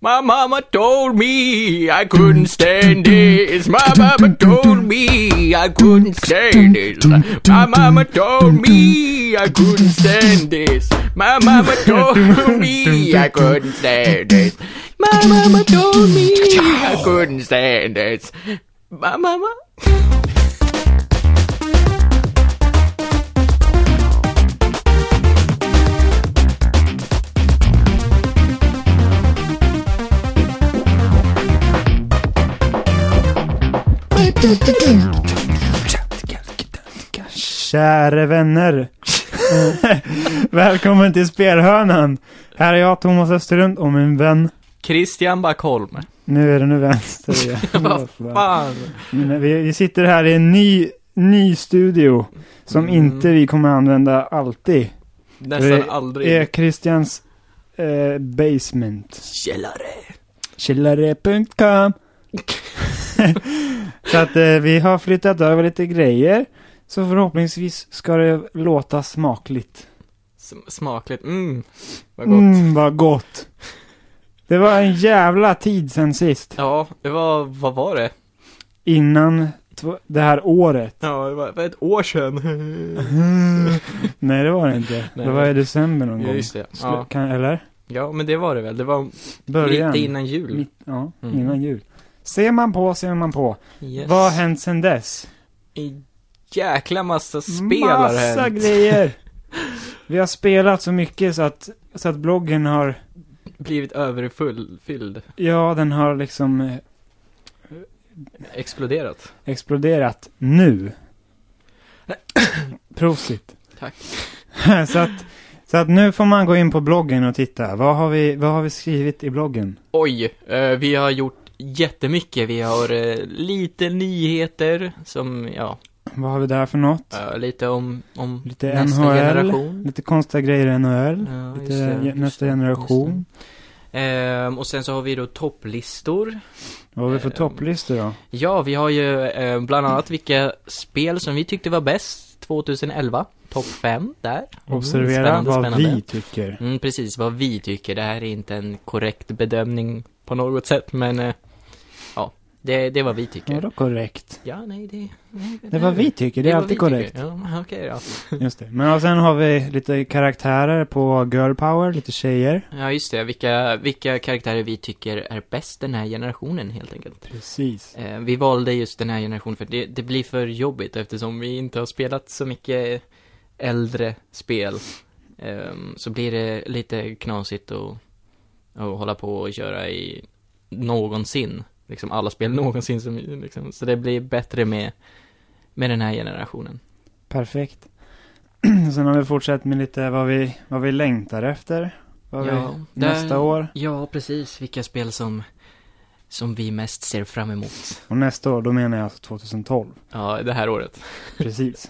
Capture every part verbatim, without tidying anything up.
My mama told me I couldn't stand this. My mama told me I couldn't stand this. My mama told me I couldn't stand this. My mama told me I couldn't stand this. My mama told me I couldn't stand this. My mama... Kära vänner. Välkommen till Spelhörnan. Här är jag, Thomas Österlund, och min vän Christian Backholm. Nu är det nu vänster igen. Vad fan? Vi, vi sitter här i en ny, ny studio som mm. inte vi kommer använda alltid. Nästan det aldrig. Det är Christians eh, basement. Källare. Källare punkt com. Så att eh, vi har flyttat över lite grejer. Så förhoppningsvis ska det låta smakligt. S- smakligt, mm. Vad gott. Mm, vad gott. Det var en jävla tid sen sist. Ja, det var, vad var det? Innan tv- det här året. Ja, det var, det var ett år sedan. Nej, det var det inte. Nej. Det var i december någon ja, gång. Just det. Sl- Ja. Kan, eller? Ja, men det var det väl. Det var Början. lite innan jul. Mitt, ja, mm. innan jul. Ser man på, ser man på. Yes. Vad har hänt sen dess? En jäkla massa spel har Massa hänt. grejer. Vi har spelat så mycket så att, så att bloggen har... Blivit överfylld. Ja, den har liksom... Eh, exploderat. Exploderat nu. Prosit. Tack. så, att, så att nu får man gå in på bloggen och titta. Vad har vi, vad har vi skrivit i bloggen? Oj, eh, vi har gjort jättemycket. Vi har eh, lite nyheter som, ja... Vad har vi där för något? Uh, lite om, om lite nästa N H L, generation. Lite konstiga grejer i N H L. Ja, lite det, ge- nästa generation. Um, och sen så har vi då topplistor. Vad har vi för um, topplistor då? Ja, vi har ju uh, bland annat vilka spel som vi tyckte var bäst tjugoelva. Topp fem där. Mm, Observera spännande, vad spännande. vi tycker. Mm, precis, vad vi tycker. Det här är inte en korrekt bedömning på något sätt, men... Uh, Det, det är vad vi tycker. Ja, då korrekt. Ja, nej, det... Nej, det är vad vi tycker, det, det är alltid korrekt. Ja, okej okay, då. Just det. Men och sen har vi lite karaktärer på Girl Power, lite tjejer. Ja, just det. Vilka, vilka karaktärer vi tycker är bäst den här generationen, helt enkelt. Precis. Eh, vi valde just den här generationen för det, det blir för jobbigt eftersom vi inte har spelat så mycket äldre spel. Eh, så blir det lite knasigt att, att hålla på och köra i någonsin. Liksom alla spel någonsin som, liksom, så det blir bättre med, med den här generationen. Perfekt. Sen har vi fortsatt med lite vad vi, vad vi längtar efter vad ja, vi, nästa där, år. Ja, precis. Vilka spel som, som vi mest ser fram emot. Och nästa år, då menar jag alltså tjugotolv. Ja, det här året. Precis.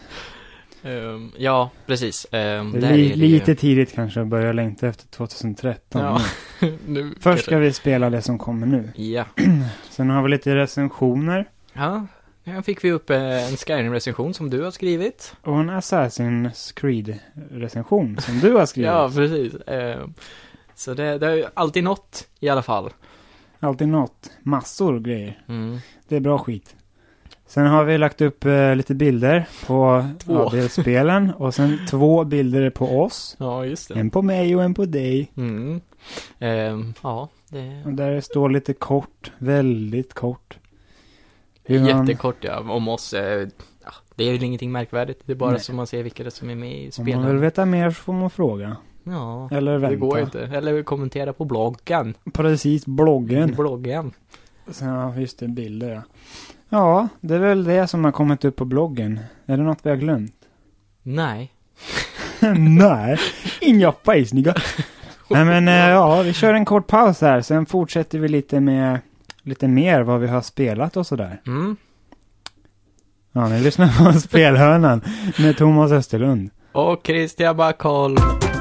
um, ja, precis. Um, det är, där li- är det lite ju... tidigt kanske att börja längta efter tjugotretton. Ja. nu, Först ska vi spela det som kommer nu. Ja. Sen har vi lite recensioner. Ja, här fick vi upp en Skyrim-recension som du har skrivit. Och en Assassin's Creed-recension som du har skrivit. Ja, precis. Um, så det, det är ju alltid något i alla fall. Alltid något. Massor av grejer. Mm. Det är bra skit. Sen har vi lagt upp eh, lite bilder på två. A D-spelen. Och sen två bilder på oss. Ja, just det. En på mig och en på dig. Mm. Um, ja, det... Och där står lite kort. Väldigt kort. Hur man... Jättekort, ja. Om oss. Eh, ja, det är ju ingenting märkvärdigt. Det är bara Nej. så man ser vilka det som är med i Om spelen. man vill veta mer så får man fråga. Ja, eller vänta. det går inte. Eller kommentera på bloggen. Precis, bloggen. Bloggen. Så, ja, just det, bilder. Ja. ja, det är väl det som har kommit upp på bloggen. Är det något vi har glömt? Nej. Nej, inga fejsniga. Nej men äh, ja, vi kör en kort paus här. Sen fortsätter vi lite med lite mer vad vi har spelat och sådär. Mm. Ja, ni lyssnar på Spelhörnan med Thomas Österlund. Och Christian Backholm.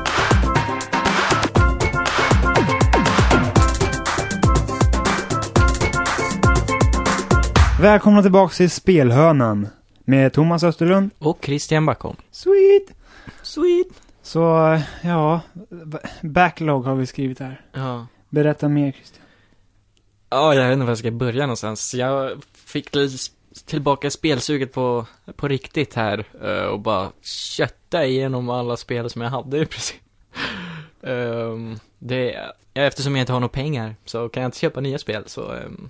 Välkomna tillbaka till Spelhörnan med Thomas Österlund och Christian Backholm. Sweet! Sweet! Så, ja, backlog har vi skrivit här. Ja. Berätta mer, Christian. Ja, jag vet inte var jag ska börja någonstans. Jag fick tillbaka spelsuget på, på riktigt här och bara kötta igenom alla spel som jag hade i princip. Um, det, eftersom jag inte har några pengar så kan jag inte köpa nya spel, så, um,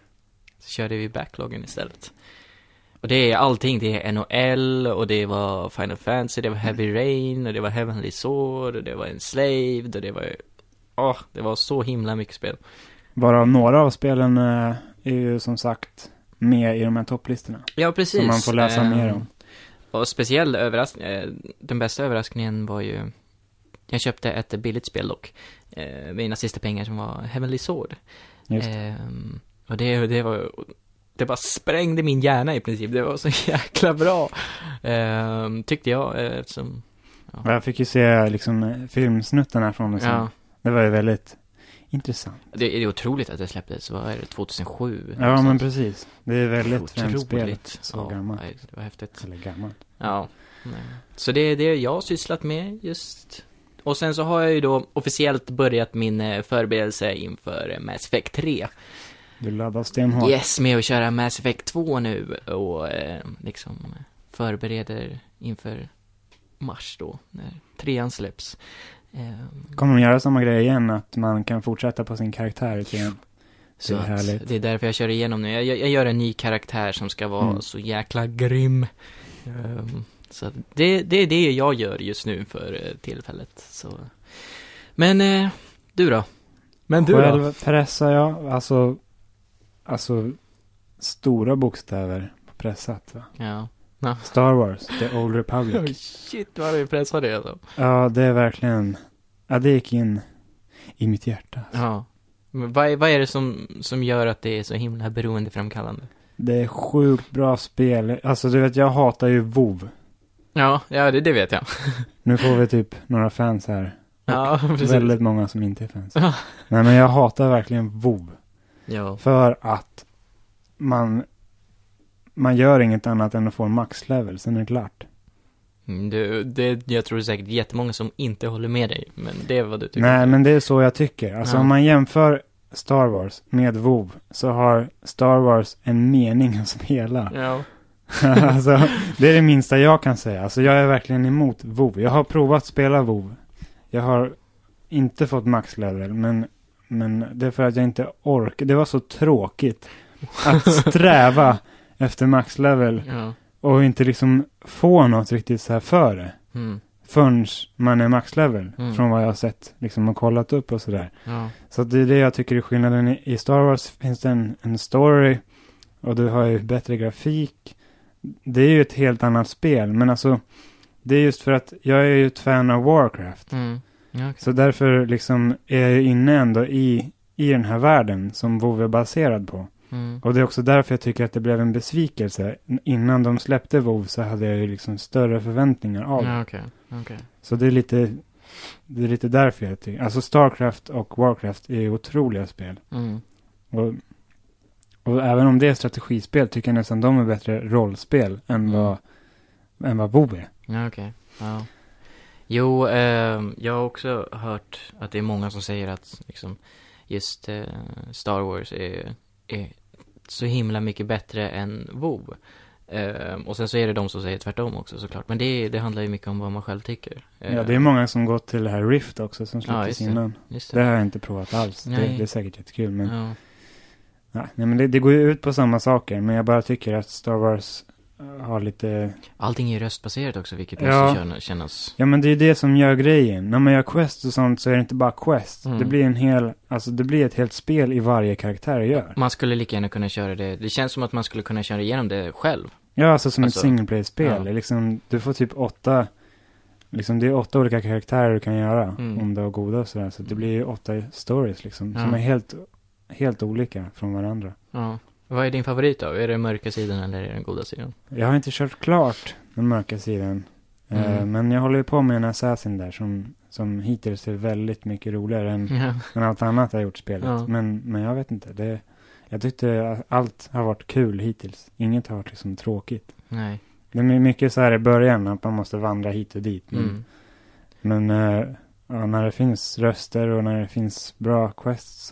så körde vi backloggen istället. Och det är allting, det är N H L och det var Final Fantasy, det var Heavy Rain och det var Heavenly Sword och det var Enslaved och det var, åh, det var så himla mycket spel. Bara några av spelen är ju som sagt med i de här topplistorna. Ja, precis. Så man får läsa um, mer om. Och speciell överraskning, den bästa överraskningen var ju, jag köpte ett billigt spel dock, eh, mina sista pengar, som var Heavenly Sword. Just. Eh, och det, det var, det bara sprängde min hjärna i princip. Det var så jäkla bra, eh, tyckte jag. Eh, som, ja. Jag fick ju se liksom filmsnuttarna från det. Ja. Det var ju väldigt intressant. Det, det är otroligt att det släpptes, vad är det, tjugohundrasju? Ja, men precis. Det är väldigt främst spelet. Så ja, gammalt. Nej, det var häftigt. Eller gammalt. Ja, nej. Så det är det jag har sysslat med just. Och sen så har jag ju då officiellt börjat min förberedelse inför Mass Effect tre. Du laddar stenhårt. Yes, med att köra Mass Effect två nu och eh, liksom förbereder inför mars då, när trean släpps. Eh, Kommer de göra samma grej igen, att man kan fortsätta på sin karaktär i trean? Så det är härligt. det är därför jag kör igenom nu. Jag, jag, jag gör en ny karaktär som ska vara mm. så jäkla grym. Um, så det, det är det jag gör just nu för uh, tillfället. Så. Men uh, du då? Men du Själv då? pressar jag, alltså, alltså stora bokstäver på pressat, va? Ja. No. Star Wars, The Old Republic. Oh, shit, vad du pressar det alltså. Ja, det är verkligen, ja, det gick in i mitt hjärta. Alltså. Ja. Men vad, vad är det som, som gör att det är så himla beroendeframkallande? Det är sjukt bra spel. Alltså du vet, jag hatar ju WoW. Ja, ja det, det vet jag. Nu får vi typ några fans här. Ja, precis. Väldigt många som inte är fans. Ja. Nej, men jag hatar verkligen WoW. Ja. För att man man gör inget annat än att få en maxlevel, sen är det klart. Mm, det, det, jag tror det är säkert jättemånga som inte håller med dig, men det är vad du tycker. Nej, men det är så jag tycker. Alltså ja. Om man jämför Star Wars med WoW så har Star Wars en mening att spela. Ja. Alltså, det är det minsta jag kan säga. Alltså jag är verkligen emot WoW. Jag har provat spela WoW. Jag har inte fått maxlevel, men, men det är för att jag inte orkar. Det var så tråkigt att sträva efter maxlevel Ja. och inte liksom få något riktigt så här före. Mm. Förrän man är maxlevel, Mm. från vad jag har sett liksom, och kollat upp och sådär. Ja. Så det är det jag tycker är skillnaden. I, i Star Wars finns det en, en story och du har ju bättre grafik. Det är ju ett helt annat spel, men alltså det är just för att jag är ju ett fan av Warcraft. Mm. Ja, okay. Så därför liksom är jag ju inne ändå i, i den här världen som WoW är baserad på. Mm. Och det är också därför jag tycker att det blev en besvikelse. Innan de släppte WoW så hade jag ju liksom större förväntningar av det. Ja, okay. Okay. Så det är lite det är lite därför jag tycker. Alltså Starcraft och Warcraft är otroliga spel. Mm. Och, och även om det är strategispel tycker jag nästan de är bättre rollspel än Mm. vad än vad WoW är. Ja, okej. Okay. Ja. Jo, eh, jag har också hört att det är många som säger att liksom, just eh, Star Wars är, är så himla mycket bättre än WoW. Eh, och sen så är det de som säger tvärtom också såklart. Men det, det handlar ju mycket om vad man själv tycker. Eh, Ja, det är många som gått till det här Rift också som ja, släpptes just det. innan. Just det. Det har jag inte provat alls. Det, Nej. det är säkert jättekul. Men, Ja. nej, nej, men det, det går ju ut på samma saker. Men jag bara tycker att Star Wars uh, har lite... Allting är ju röstbaserat också, vilket Ja. måste känna, kännas... Ja, men det är det som gör grejen. När man gör quest och sånt så är det inte bara quest. Mm. Det blir en hel... Alltså det blir ett helt spel i varje karaktär gör. Man skulle lika gärna kunna köra det. Det känns som att man skulle kunna köra igenom det själv. Ja, alltså som Alltså, ett single play-spel. ja. Liksom, du får typ åtta... Liksom det är åtta olika karaktärer du kan göra. Mm. Onda och goda och sådär. Så det blir ju åtta stories liksom. Ja. Som är helt, helt olika från varandra. Ja. Vad är din favorit då? Är det mörka sidan eller är det den goda sidan? Jag har inte kört klart den mörka sidan. Mm. Eh, men jag håller ju på med en assassin där som, som hittills är väldigt mycket roligare än, Ja. än allt annat jag gjort spelet. Ja. Men, men jag vet inte. Det, jag tyckte att allt har varit kul hittills. Inget har varit liksom tråkigt. Nej. Det är mycket så här i början att man måste vandra hit och dit. Men, Mm. men eh, ja, när det finns röster och när det finns bra quests så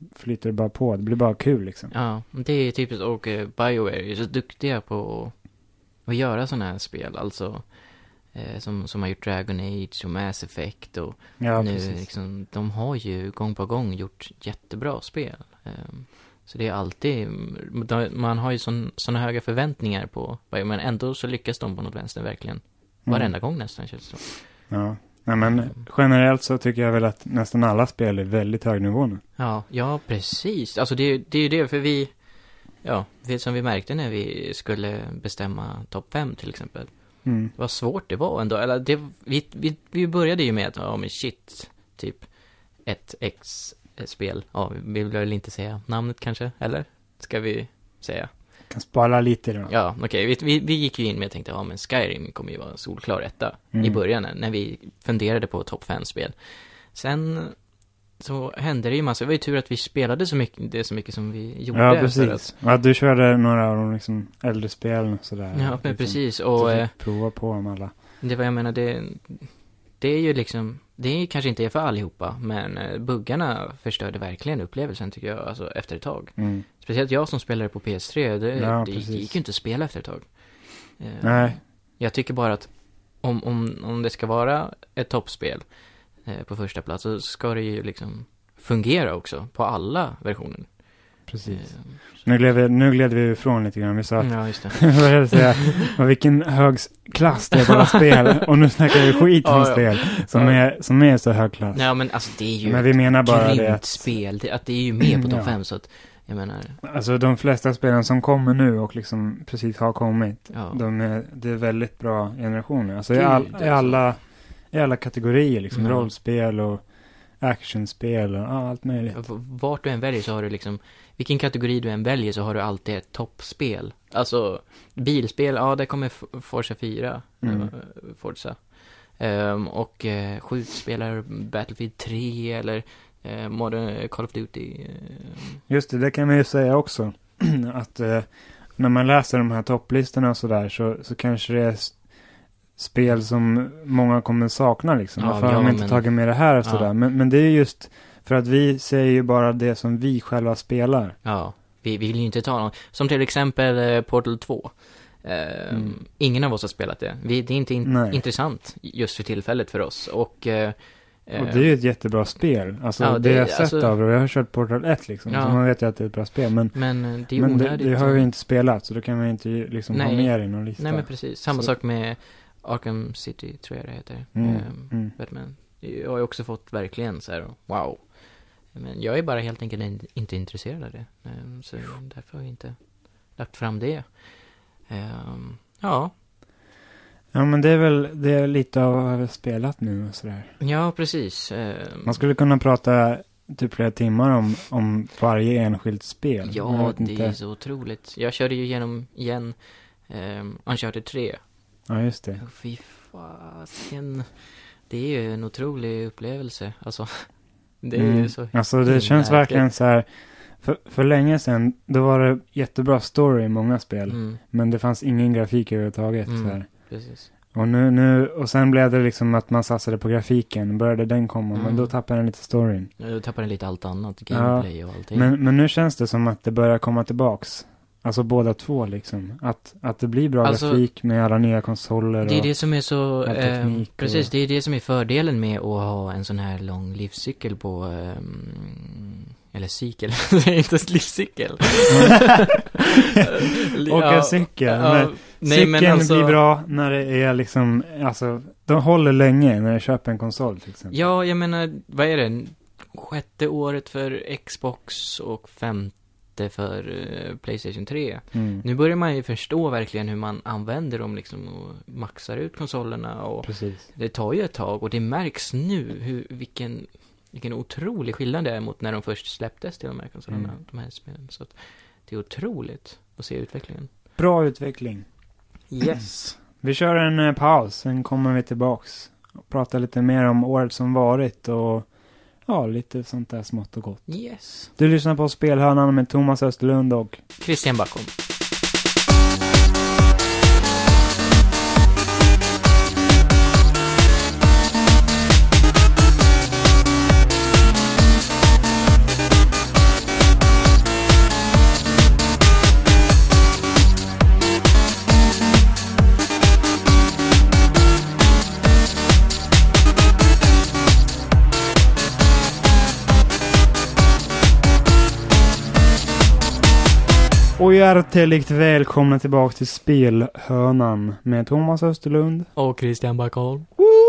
flyter det bara på. Det blir bara kul liksom. Ja, det är typiskt. Och uh, BioWare är så duktiga på att, att göra sådana här spel. Alltså, eh, som, som har gjort Dragon Age och Mass Effect. Och Ja, nu, precis. liksom, de har ju gång på gång gjort jättebra spel. Um, så det är alltid, de, man har ju sådana höga förväntningar på BioWare, men ändå så lyckas de på något vänster verkligen. Varenda gång nästan känns det så. Ja. Ja, men generellt så tycker jag väl att nästan alla spel är väldigt hög nivå nu. Ja, ja precis. Alltså det, det är ju det, för vi, ja, det som vi märkte när vi skulle bestämma topp fem till exempel. Mm. Vad svårt det var ändå. Eller det, vi, vi, vi började ju med att, ja men shit, typ ett X-spel. Ja, vi vill väl inte säga namnet kanske, eller? Ska vi säga? Kan spara lite då. Ja, okej. Okay. Vi, vi, vi gick ju in med och tänkte, ja men Skyrim kommer ju vara solklar etta Mm. i början när vi funderade på topp fem-spel. Sen så hände det ju massa. Det var ju tur att vi spelade så mycket, det så mycket som vi gjorde. Ja, för precis. att, Ja, du körde några av de liksom äldre spelen och sådär. ja, men liksom, precis. du Och fick eh, prova på dem alla. det var, jag menar, det, det är ju liksom, det är kanske inte är för allihopa, men eh, buggarna förstörde verkligen upplevelsen tycker jag, alltså efter ett tag. Mm. Speciellt jag som spelade på P S tre, det, Ja, det, precis. det gick ju inte att spela efter ett tag. Eh, Nej. Jag tycker bara att om, om, om det ska vara ett toppspel eh, på första plats så ska det ju liksom fungera också på alla versioner. Precis. Eh, Nu gled, vi, nu gled vi ifrån lite grann. Vi sa att, ja, just det. vad är det säga, och vilken hög klass det är på alla spel. Och nu snackar vi skit om Ja, ja. spel som, Ja. är, som är så hög klass. Nej, men alltså det är ju Men vi menar bara grymt det att, spel. Det, att det är ju med på topp Ja. fem så att, jag menar, alltså de flesta spelen som kommer nu och liksom precis har kommit, ja. de är, det är väldigt bra generationer. Alltså i, Gud, all, alltså. i, alla, i alla kategorier liksom, Ja. rollspel och actionspel och ja, allt möjligt. V- Vart du än väljer så har du liksom, vilken kategori du än väljer så har du alltid ett toppspel. Alltså, bilspel, ja, där kommer F- Forza fyra, Mm. eh, Forza. Ehm, och eh, skjutspelare, Battlefield tre eller eh, Modern Call of Duty. ehm. Just det, det kan man ju säga också. Att eh, när man läser de här topplistorna och sådär så, så kanske det är s- spel som många kommer sakna liksom. Ja, Varför har ja, de inte men- tagit med det här och Ja. sådär. Men, men det är just för att vi säger ju bara det som vi själva spelar. Ja, vi, vi vill ju inte ta någon. Som till exempel eh, Portal två. Ehm, Mm. Ingen av oss har spelat det. Vi, det är inte in- Nej. intressant just för tillfället för oss. Och, eh, Och det är ju ett jättebra spel. Alltså Ja, det, det- jag har sett alltså- av det. Och jag har kört Portal ett liksom. Ja. Så man vet ju att det är ett bra spel. Men, men eh, det är men det, onödigt. det har så- vi inte spelat. Så då kan man inte ju liksom ha Nej. med det i någon lista. Nej, men precis. Samma Så- sak med Arkham City, tror jag det heter. Mm, Ehm, mm. Batman. Jag har ju också fått verkligen så här, wow. Men jag är bara helt enkelt in, inte intresserad av det. Ehm, så därför har jag inte lagt fram det. Ehm, ja, Ja, men det är väl det är lite av vad jag har spelat nu och sådär. ja precis. Ehm, Man skulle kunna prata typ flera timmar om, om varje enskilt spel. Jag ja, vet det inte. är så otroligt. Jag körde ju igenom igen um, Uncharted tre. Ja, just det. Och fy fasken. Det är ju en otrolig upplevelse. Alltså, det är Mm. ju så. Alltså det himla känns häftigt. verkligen så här. För, för länge sedan, då var det jättebra story i många spel. Mm, Men det fanns ingen grafik överhuvudtaget. Mm. Så här. precis. Och nu, nu, och sen blev det liksom att man satsade på grafiken. Började den komma, men Mm. då tappade den lite storyn. Nu tappar den lite allt annat. Gameplay och allting. Men, men nu känns det som att det börjar komma tillbaks. Alltså båda två liksom. Att, att det blir bra Alltså, grafik med alla nya konsoler. Det är och, det som är så, all eh, teknik och- precis, det är det som är fördelen med att ha en sån här lång livscykel på, ehm, eller cykel, det är inte en livscykel. Åka cykel. ja, men nej, cykeln men alltså, blir bra när det är liksom, alltså, de håller länge när jag köper en konsol till exempel. Ja, jag menar, vad är det? Sjätte året för Xbox och femte för eh, PlayStation tre. Mm. Nu börjar man ju förstå verkligen hur man använder dem liksom och maxar ut konsolerna och Precis. det tar ju ett tag och det märks nu hur, vilken, vilken otrolig skillnad det är mot när de först släpptes till de här konsolerna, Mm. de här spelen. Så att det är otroligt att se utvecklingen. Bra utveckling. Yes. Vi kör en eh, paus, sen kommer vi tillbaks. Och pratar lite mer om året som varit och ja, lite sånt där smått och gott. Yes. Du lyssnar på Spelhörnan med Thomas Österlund och Christian Backholm. Och hjärtligt välkomna tillbaka till Spelhörnan med Thomas Österlund. Och Christian Backholm.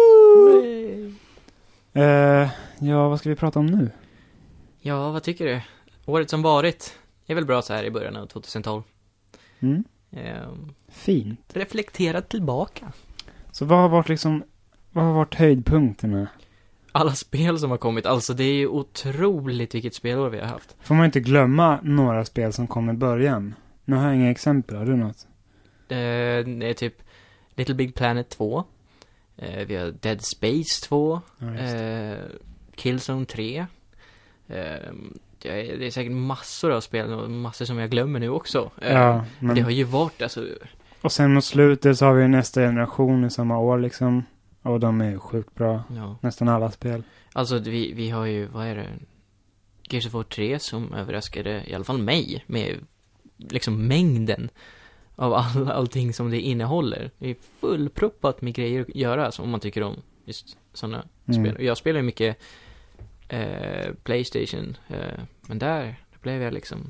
Uh, ja, vad ska vi prata om nu? Ja, vad tycker du? Året som varit är väl bra så här i början av tjugohundratolv. Mm. Um, Fint. reflektera tillbaka. Så vad har varit liksom, vad har varit höjdpunkterna? Alla spel som har kommit, alltså det är ju otroligt vilket spelår vi har haft. Får man inte glömma några spel som kom i början? Nu har jag inga exempel, har du något? Det är typ Little Big Planet två. Eh, vi har Dead Space två. Ja, just det. eh, Killzone tre. Eh, det, är, det är säkert massor av spel och massor som jag glömmer nu också. Eh, Ja, men... Det har ju varit alltså... Och sen mot slutet så har vi nästa generation i samma år liksom. Och de är sjukt bra. Ja. Nästan alla spel. Alltså vi, vi har ju, vad är det? Gears of War tre som överraskade i alla fall mig med liksom mängden av all, allting som det innehåller. Det är fullproppat med grejer att göra alltså, om man tycker om just sådana Mm. spel. Och jag spelar ju mycket eh, PlayStation, eh, men där blev jag liksom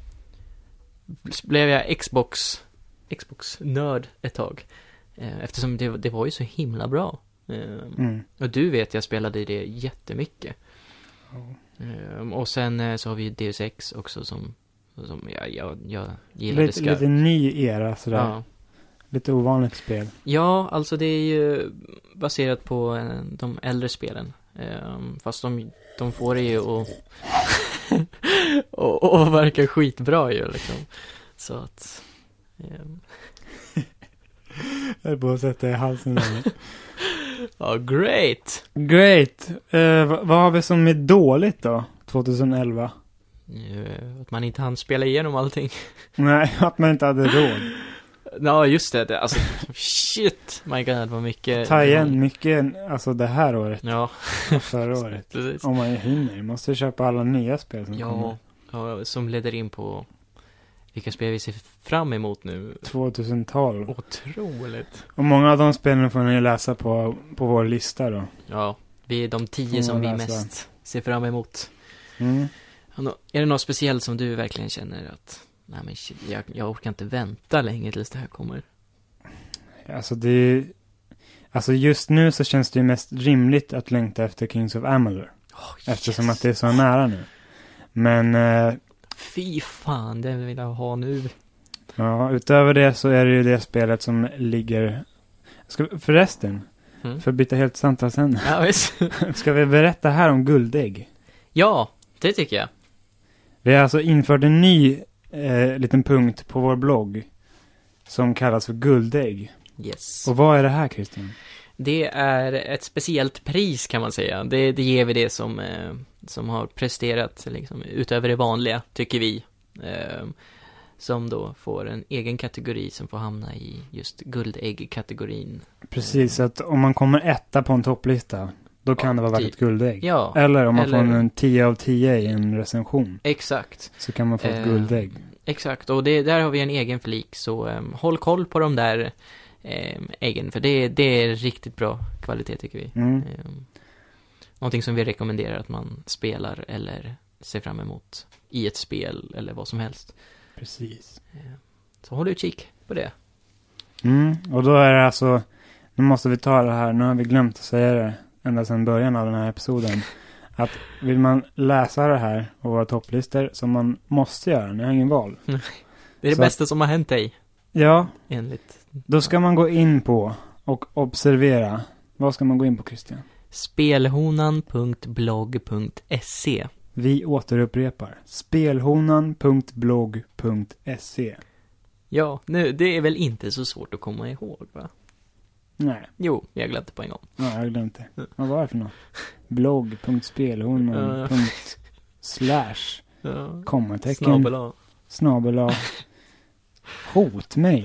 blev jag Xbox Xbox-nörd ett tag. Eh, eftersom det, det var ju så himla bra. Eh, Mm. och du vet, jag spelade det jättemycket. Ja. Um, och sen uh, så har vi ju Deus Ex också som, som jag, jag, jag gillade Lite, skarpt. lite ny era sådär. Ja. Lite ovanligt spel. ja, alltså det är ju baserat på uh, de äldre spelen. Um, fast de, de får det ju att och, och verkar skitbra ju liksom. Så att um. Jag är på att sätta i halsen där. Ja, great! Great! Uh, vad, vad har vi som är dåligt då? tjugoelva? Uh, att man inte hann spela igenom allting. Nej, att man inte hade råd. Ja, just det. det alltså, shit! My god, vad mycket... Ta igen mycket, alltså det här året. Ja. Förra året. Precis. Om man hinner. Måste köpa alla nya spel som kommer. Ja, ja, som leder in på vilka spel vi ser fram emot nu. tjugotolv. Otroligt. Och många av de spelen får ni läsa på, på vår lista då. Ja, vi är de tio Får som vi man läsa. mest ser fram emot. Mm. Är det något speciellt som du verkligen känner att nej men shit, jag, jag orkar inte vänta länge tills det här kommer? Alltså det är, alltså just nu så känns det ju mest rimligt att längta efter Kings of Amalur. Oh, Eftersom yes. att det är så nära nu. Men eh, Fy fan, det vill jag ha nu. ja, utöver det så är det ju det spelet som ligger... Ska, förresten, Mm. för att byta helt samtalsämne. Ja, visst. Ska vi berätta här om guldägg? Ja, det tycker jag. Vi har alltså infört en ny eh, liten punkt på vår blogg som kallas för guldägg. Yes. Och vad är det här, Christian? Det är ett speciellt pris kan man säga. Det, det ger vi det som, eh, som har presterat liksom, utöver det vanliga, tycker vi. Eh, som då får en egen kategori som får hamna i just guldägg-kategorin. Precis, att om man kommer etta på en topplista, då kan Ja, det vara värt typ. ett guldägg. Ja, Eller om man eller- får en tio av tio i en recension, exakt. så kan man få ett Eh, guldägg. Exakt, och det, där har vi en egen flik. Så eh, håll koll på de där eh, äggen, för det, det är riktigt bra kvalitet tycker vi. Mm. Eh, någonting som vi rekommenderar att man spelar eller ser fram emot i ett spel eller vad som helst. Precis. Så håll utkik på det. Mm, och då är det alltså, nu måste vi ta det här, nu har vi glömt att säga det ända sedan början av den här episoden, att vill man läsa det här och våra topplistor, som man måste göra, ni har ingen val. Det är det Så- bästa som har hänt dig, Ja, enligt då ska man gå in på och observera. Vad ska man gå in på, Christian? spelhonan punkt blogg punkt se. Vi återupprepar. spelhonan punkt blogg punkt se. Ja, nu, det är väl inte så svårt att komma ihåg, va? Nej, Jo, jag glömde på en gång. ja, jag har glömt det. Vad var det för något? blogg punkt spelhonan punkt slash Ja. kommatecken Snabel A. snabel A hot mig.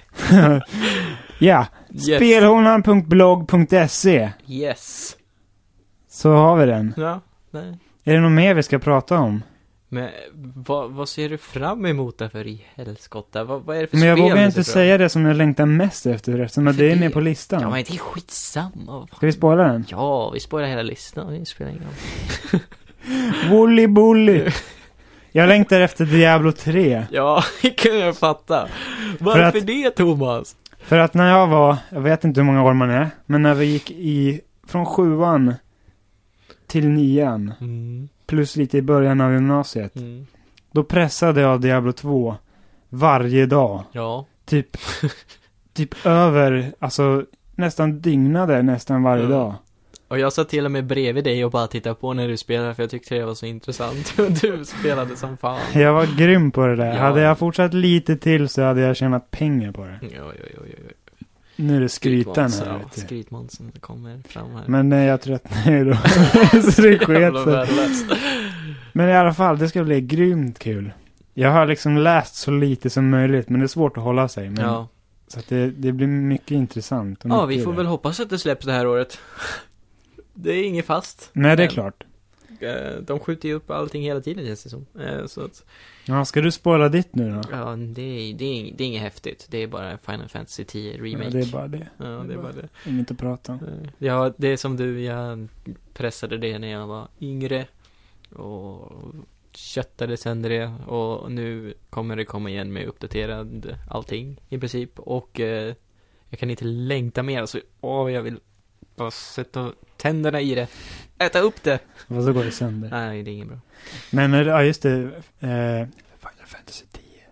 Ja, Yes. spelhonan punkt blogg punkt se. Yes. Så har vi den. Ja, nej. Är det något mer vi ska prata om? Men vad, vad ser du fram emot där för i helskotta? Vad, vad är det för Men jag spel vågar du inte ser fram säga det som jag längtar mest efter, eftersom att För det är det- med på listan. Ja, men det är skitsamma. Ska vi spåra den? Ja, vi spårar hela listan. Det spelar ingen roll. Wolly bully. Jag längtar efter Diablo tre. Ja, det kan jag fatta. Varför att- det, Thomas? För att när jag var, jag vet inte hur många år man är, men när vi gick i, från sjuan till nian, Mm. plus lite i början av gymnasiet, Mm. då pressade jag Diablo två varje dag. Ja. Typ, typ över, alltså nästan dygnade nästan varje Mm. dag. Och jag satt till och med bredvid dig och bara tittade på när du spelade, för jag tyckte det var så intressant. Du spelade som fan. Jag var grym på det där. Ja. Hade jag fortsatt lite till så hade jag tjänat pengar på det. Oj, oj, oj, oj. Nu är det skrytan Skrytmåns, här. ja, Vet du. skrytmånsen kommer fram här. Men nej, jag tröttnade då. Så det sket Jävla sig. värdelös. Men i alla fall, det ska bli grymt kul. Jag har liksom läst så lite som möjligt, men det är svårt att hålla sig. Men, Ja, så att det, det blir mycket intressant. Och ja mycket vi får det. väl hoppas att det släpps det här året. Det är inget fast. Nej, det är Men, klart. eh, De skjuter ju upp allting hela tiden, känns det som. Eh, Så att, Ja, ska du spoila ditt nu då? ja, det är, det, är, det är inget häftigt. Det är bara Final Fantasy tio remake. Ja, det är bara det. Ja, det är bara det. Inget att prata om. Eh, Ja, det är som du, jag pressade det när jag var yngre och köttade sönder det, och nu kommer det komma igen med uppdaterad allting i princip, och eh, jag kan inte längta mer, alltså, åh, jag vill bara sätta tänderna i det, äta upp det. Vad så går det sönder. Nej, det är inget bra. Men eh, ja, just det. Eh, Final Fantasy tio.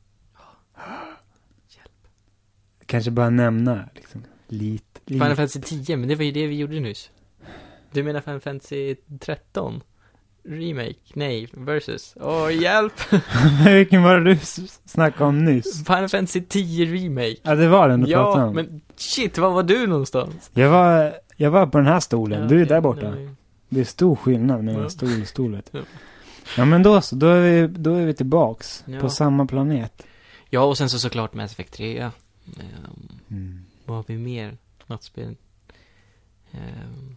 Hjälp. Kanske bara nämna liksom, lite. lite. Final Fantasy tio, men det var ju det vi gjorde nyss. Du menar Final Fantasy tretton? Remake? Nej, versus. Åh, hjälp! Vilken var det du s- snackade om nyss? Final Fantasy tio remake. Ja, det var den du pratade Ja, om. men shit, var var du någonstans? Jag var, jag var på den här stolen. Ja, du är okej, där borta. nej. Det är stor skillnad mellan Ja. stol och stolet. Ja. Ja, men då så. Då är vi, då är vi tillbaks Ja. på samma planet. Ja, och sen så såklart Mass Effect tre. Um, Mm. vad har vi mer? Något spel? Um,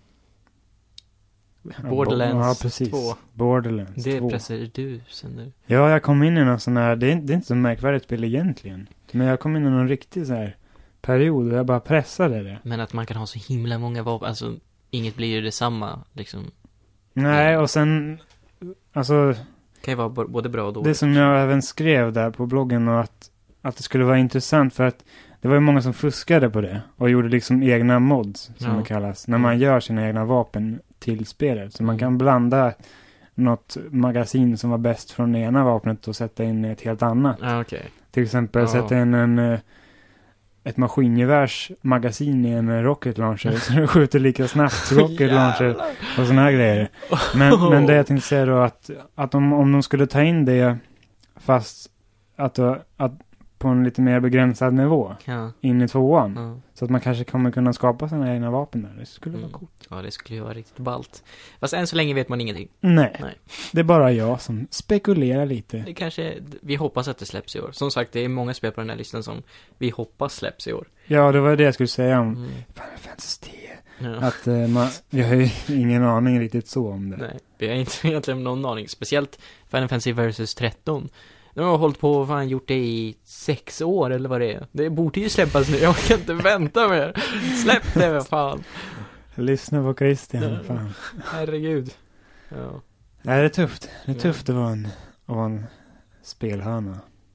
Borderlands Ja, precis. två. Borderlands Det två. pressar du sen nu. Ja, jag kom in i någon sån här, det är, det är inte så märkvärdigt spel egentligen. Men jag kom in i någon riktig så här period och jag bara pressade det. Men att man kan ha så himla många vapen, alltså inget blir ju detsamma, liksom. Nej, och sen, alltså, Kan ju vara b- både bra och dåligt. det som jag även skrev där på bloggen och att, att det skulle vara intressant för att det var ju många som fuskade på det och gjorde liksom egna mods, som Ja. det kallas, när man gör sina egna vapen till spelet. Så man Mm. kan blanda något magasin som var bäst från det ena vapnet och sätta in ett helt annat. Ja, okej. Till exempel Ja. sätta in en, eh, ett maskingevärs magasin i en eh, rocket launcher så det skjuter lika snabbt rocket launcher Jävlar. och såna här grejer. Men, men det jag tänkte säga då att, att om, om de skulle ta in det fast att, att på en lite mer begränsad nivå Ja, in i tvåan. ja. Så att man kanske kommer kunna skapa sina egna vapen där. Det skulle Mm. vara coolt. Ja, det skulle ju vara riktigt ballt. Fast än så länge vet man ingenting. Nej. Nej. Det är bara jag som spekulerar lite. Det kanske, vi hoppas att det släpps i år. Som sagt, det är många spel på den här listan som vi hoppas släpps i år. Ja, det var det jag skulle säga om Mm. Final Fantasy tio. Ja. Att eh, man, jag har ju ingen aning riktigt så om det. Nej, vi har inte egentligen någon aning. Speciellt Final Fantasy versus tretton. De har hållit på och fan gjort det i sex år eller vad det är. Det borde ju släppas nu. Jag kan inte vänta mer. Släpp det, vad fan. Lyssna på Christian, Ja. fan. Herregud. Ja. Nej, det är tufft. Det är Ja. tufft att vara en, att vara en spelhörna.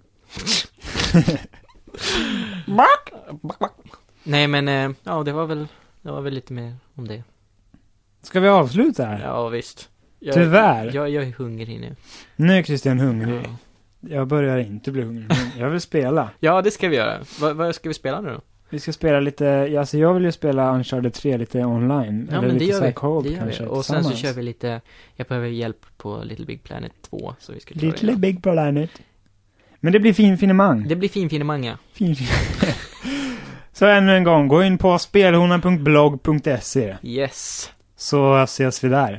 Back, back. Nej, men eh, ja, det var väl det var väl lite mer om det. Ska vi avsluta här? Ja, visst. Jag, Tyvärr. Jag, jag är hungrig nu. Nu är Christian hungrig. Ja. Jag börjar inte bli hungrig, men jag vill spela. Ja, det ska vi göra. Vad, vad ska vi spela nu då? Vi ska spela lite, ja, alltså jag vill ju spela Uncharted tre lite online. Ja, eller men det lite gör så här vi. co-op Det gör kanske. vi. Och sen så tillsammans. kör vi lite, jag behöver hjälp på Little Big Planet två, så vi ska klara Little det. Big Planet. Men det blir fin finemang. Det blir fin finemanga. Fin Så ännu en gång, gå in på spelhornan punkt blogg punkt se Yes. så ses vi där.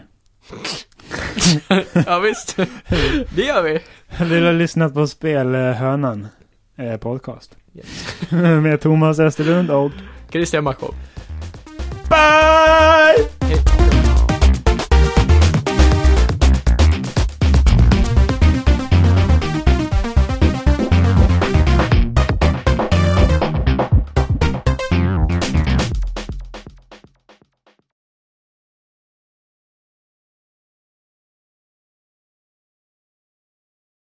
Ja, visst. Det gör vi. Du har lyssnat på Spelhörnan eh, podcast. Yes. Med Thomas Österlund och Christian Markov. Bye!